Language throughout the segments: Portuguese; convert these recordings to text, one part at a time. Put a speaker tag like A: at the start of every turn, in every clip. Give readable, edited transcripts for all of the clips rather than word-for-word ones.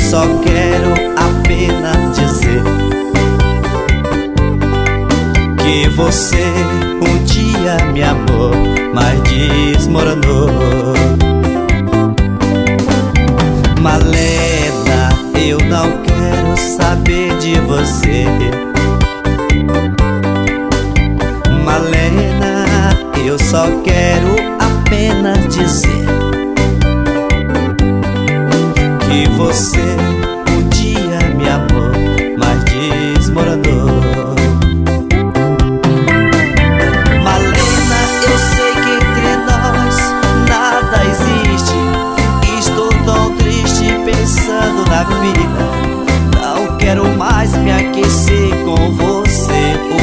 A: só quero apenas dizer que você um dia me amou, mas desmoronou. Malena, eu não quero saber de você. Malena, eu só quero apenas dizer que você um dia me amou, mas desmoronou. Malena, eu sei que entre nós nada existe. Estou tão triste pensando na vida. Não quero mais me aquecer com você.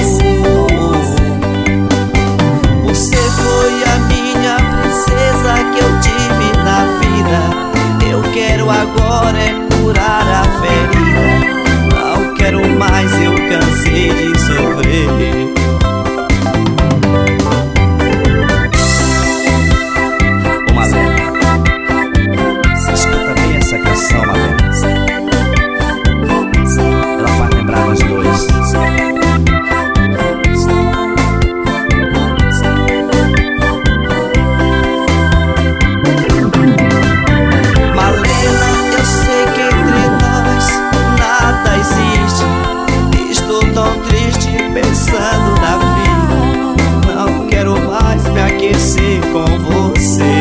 A: Você foi a minha princesa que eu tive na vida. Eu quero agora é curar a ferida. Não quero mais, eu cansei de sofrer. Ô Malena, escuta bem essa canção, Malena. Ela faz lembrar nós dois. Pensando na vida, não quero mais me aquecer com você.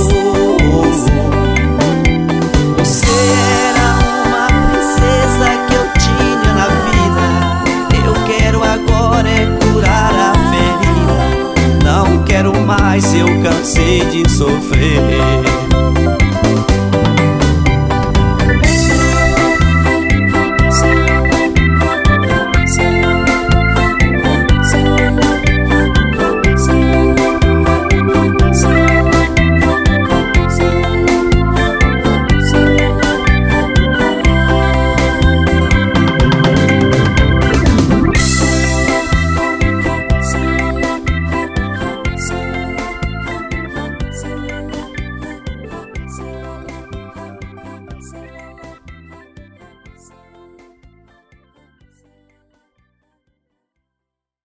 A: Você era uma princesa que eu tinha na vida. Eu quero agora é curar a ferida. Não quero mais, eu cansei de sofrer.